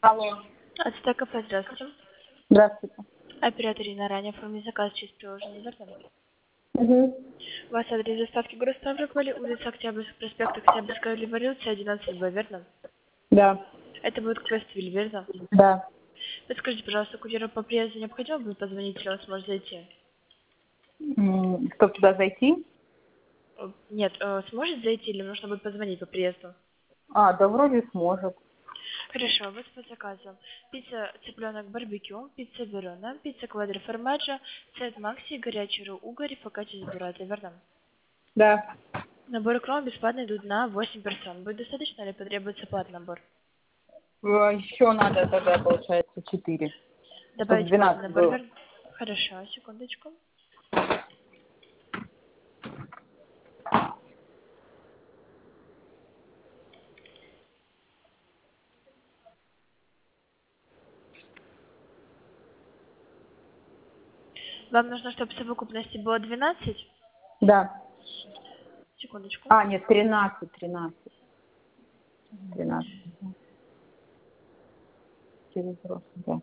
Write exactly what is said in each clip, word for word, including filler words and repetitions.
Алло. Ацтек кафе, здравствуйте. Здравствуйте. Оператор Ирина, ранее оформить заказ через приложение Верно. Угу. У вас адрес доставки город Ставрополь, улица Октябрьская, проспект Октябрьская революция, одиннадцать Б, верно? Да. Это будет Квествиль, верно? Да. Подскажите, пожалуйста, курьеру по приезду необходимо будет позвонить, или он сможет зайти? М, Чтобы туда зайти? Э, Нет, э, сможет зайти или нужно будет позвонить по приезду? А, да вроде сможет. Хорошо, вот по заказу. Пицца цыпленок барбекю, пицца верона, пицца квадро формаджо, сет макси, горячий ру угорь, фокаччо с буррато, верно? Да. Наборы кром бесплатно идут на восемь персон. Будет достаточно или потребуется платный набор? Еще надо тогда, получается, четыре. Чтобы Добавить платный двенадцать набор, было. верно? Хорошо, секундочку. Вам нужно, чтобы в совокупности было двенадцать? Да. Секундочку. А, нет, тринадцать, тринадцать. тринадцать. Через взрослых, да.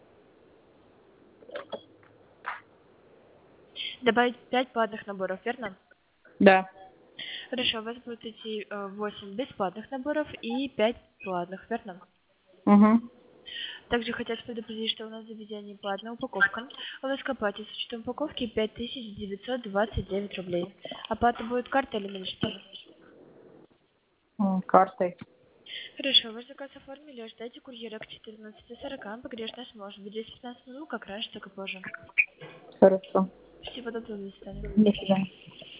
Добавить пять платных наборов, верно? Да. Хорошо, у вас будет идти э, восемь бесплатных наборов и пять платных, верно? Угу. Также хотят предупредить, что у нас в заведении платная упаковка. У нас к оплате с учетом упаковки пять тысяч девятьсот двадцать девять рублей. Оплата будет картой или наличными? М, Картой. Хорошо, ваш заказ оформили, ожидайте курьера к четырнадцати сорока. Погрешность может быть десять-пятнадцать минут, как раньше, так и позже. Хорошо. Всего доброго, до свидания. До свидания.